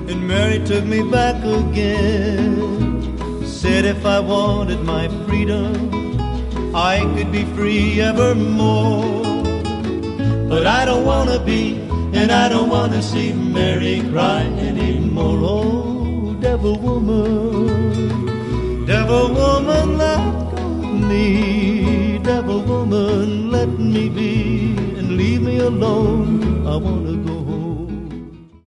And Mary took me back again. Said if I wanted my freedom, I could be free evermore. But I don't wanna be, and I don't wanna see Mary cry anymore. Oh, devil woman, let go of me. Devil woman, let me be, and leave me alone. I wanna go home.